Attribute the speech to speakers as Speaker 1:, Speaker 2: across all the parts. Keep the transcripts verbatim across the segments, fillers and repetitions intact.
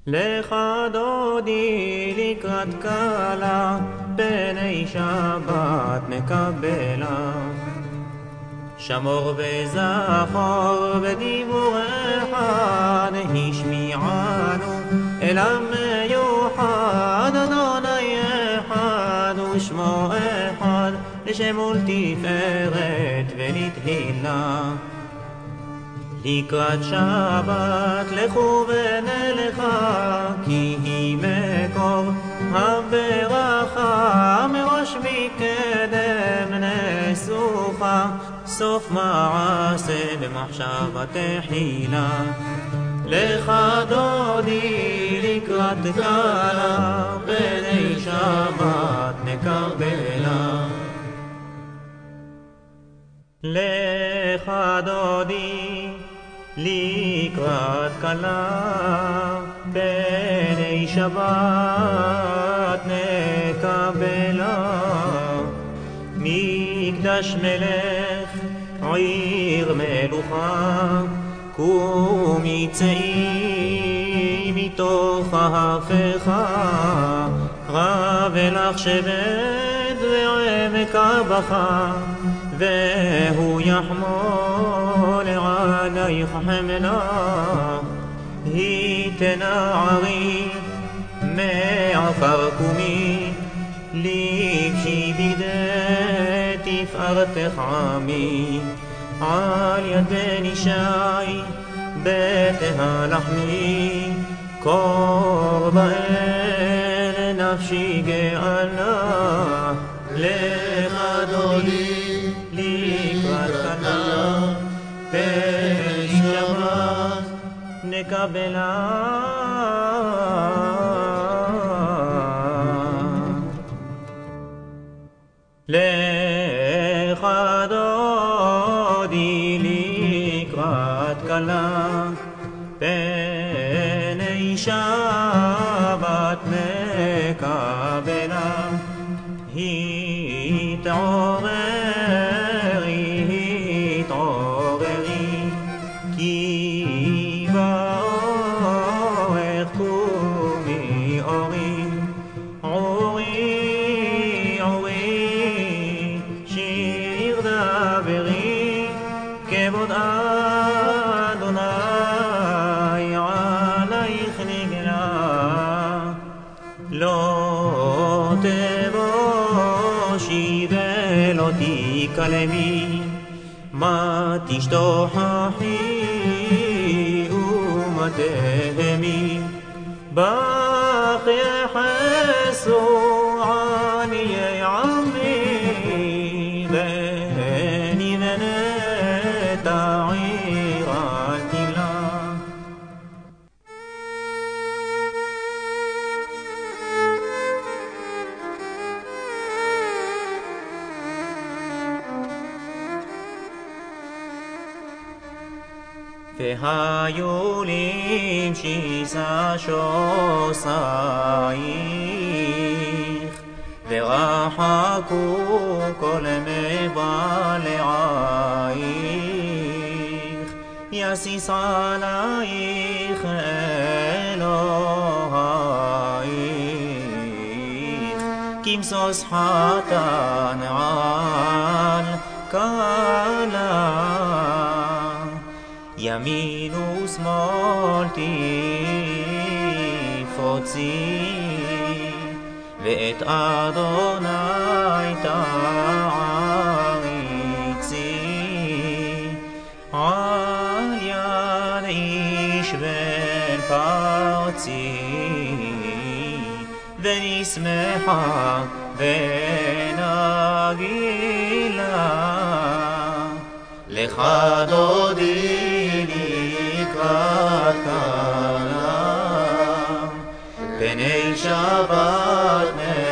Speaker 1: לך דודי לקראת קלה, פני שבת מקבלה. שמור וזכור בדיבורך, השמיענו אל המיוחד. אדוני אחד ושמו אחד, לשם ולתפארת ולתהילה. לקראת שבת לכו ונלכה, כי היא מקור הברכה. מראש מקדם נסוכה, סוף מעשה במחשבה תחילה. לך דודי לקראת קלה, פני שבת נקבלה. לך דודי לקראת קלה, פני שבת נקבלה. מקדש מלך עיר מלוכה, קומי צאי מתוך ההפכה. רב לך שבט ועמק הבכה, והוא יחמול עלייך חמלה. היא תנערי מעפר קומי, לבשי בגדי תפארתך עמי. על ידי נשי בתהלכני, קור באל נפשי גאלה. לך דודי לקראת קלה, פני שבת נקבלה. לך דודי לקראת קלה, פני שבת נקבלה. התעוררי, התעוררי, כי באורך קומי אורי. עורי, עורי, שיר דברי, כבוד אדוני עלייך נגלה. לא תבושי ולא תיכלמי, מה תשתוכחי ומה תהמי. בך יחסו עניי עמי, בני בנת העיר אל תמלא. והיו למשיסה שוסייך, ורחקו כל מבלעייך. יסיס עלייך אלוהייך, כמסוס חתן על כלה. ימין ושמאל תפוצי, ואת אדוני תעריצי. על יד איש בן פרצי, ונשמחה ונגילה. לך דודי לקראת קלה, פני שבת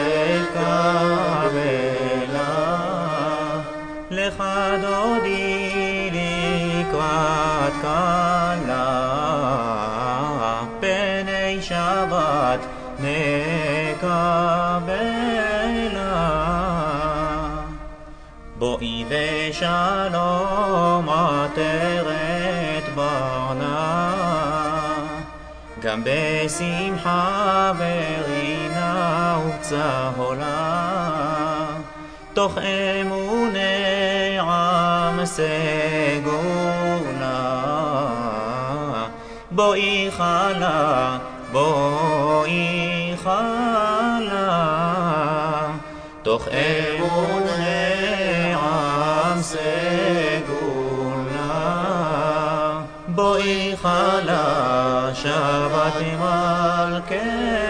Speaker 1: נקבלה. לך דודי לקראת קלה, פני שבת נקבלה. בואי ושלום עטרת ברנה, גם בשמחה ורינה ובצהולה, תוך אמוני עם סגולה. בואי חלה, בואי חלה, תוך אמוני עם סגולה. בואי חלה, שבת מלכנו.